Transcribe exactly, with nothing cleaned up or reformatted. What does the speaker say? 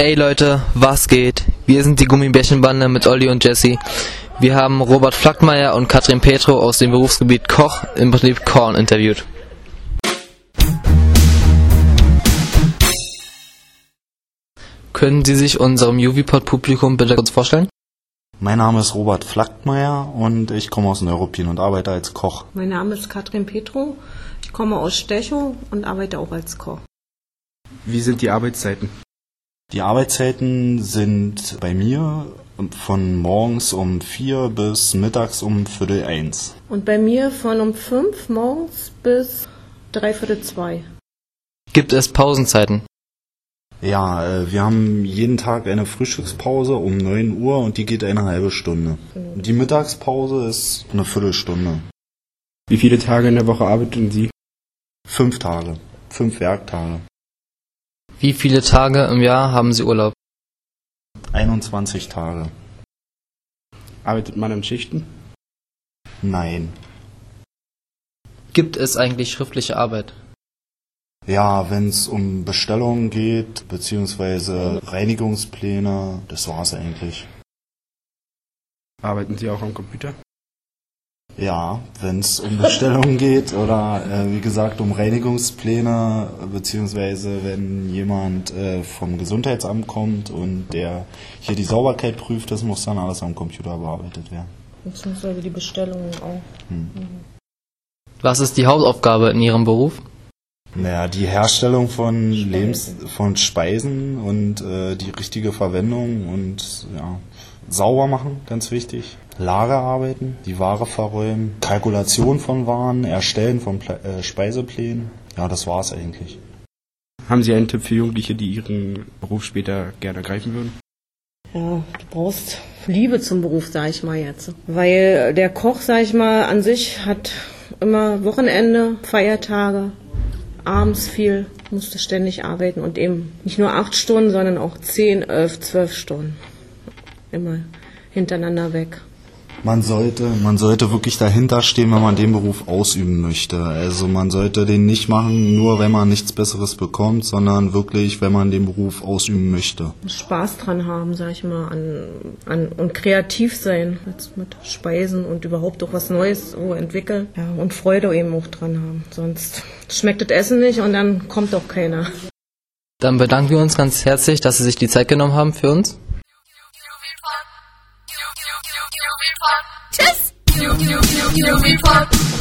Ey Leute, was geht? Wir sind die Gummibärchenbande mit Olli und Jesse. Wir haben Robert Flackmeier und Katrin Petro aus dem Berufsgebiet Koch im Betrieb Korn interviewt. Können Sie sich unserem U V Pod-Publikum bitte kurz vorstellen? Mein Name ist Robert Flackmeier und ich komme aus Neuruppin und arbeite als Koch. Mein Name ist Katrin Petro, ich komme aus Stechow und arbeite auch als Koch. Wie sind die Arbeitszeiten? Die Arbeitszeiten sind bei mir von morgens um vier bis mittags um Viertel eins. Und bei mir von um fünf morgens bis dreiviertel zwei. Gibt es Pausenzeiten? Ja, wir haben jeden Tag eine Frühstückspause um neun Uhr und die geht eine halbe Stunde. Die Mittagspause ist eine Viertelstunde. Wie viele Tage in der Woche arbeiten Sie? Fünf Tage, fünf Werktage. Wie viele Tage im Jahr haben Sie Urlaub? einundzwanzig Tage. Arbeitet man in Schichten? Nein. Gibt es eigentlich schriftliche Arbeit? Ja, wenn es um Bestellungen geht, beziehungsweise Reinigungspläne, das war's eigentlich. Arbeiten Sie auch am Computer? Ja, wenn es um Bestellungen geht oder äh, wie gesagt um Reinigungspläne, beziehungsweise wenn jemand äh, vom Gesundheitsamt kommt und der hier die Sauberkeit prüft, das muss dann alles am Computer bearbeitet werden. Beziehungsweise die Bestellungen auch. Hm. Was ist die Hauptaufgabe in Ihrem Beruf? Naja, die Herstellung von Lebens, von Speisen und äh, die richtige Verwendung und ja, sauber machen, ganz wichtig. Lagerarbeiten, die Ware verräumen, Kalkulation von Waren, Erstellen von Pla- äh, Speiseplänen. Ja, das war's eigentlich. Haben Sie einen Tipp für Jugendliche, die ihren Beruf später gerne ergreifen würden? Ja, du brauchst Liebe zum Beruf, sag ich mal jetzt. Weil der Koch, sag ich mal, an sich hat immer Wochenende, Feiertage, abends viel, musste ständig arbeiten und eben nicht nur acht Stunden, sondern auch zehn, elf, zwölf Stunden. Immer hintereinander weg. Man sollte, man sollte wirklich dahinter stehen, wenn man den Beruf ausüben möchte. Also man sollte den nicht machen, nur wenn man nichts Besseres bekommt, sondern wirklich, wenn man den Beruf ausüben möchte. Spaß dran haben, sag ich mal, an, an und kreativ sein jetzt mit Speisen und überhaupt auch was Neues so entwickeln. Ja, und Freude eben auch dran haben. Sonst schmeckt das Essen nicht und dann kommt auch keiner. Dann bedanken wir uns ganz herzlich, dass Sie sich die Zeit genommen haben für uns. Tschüss!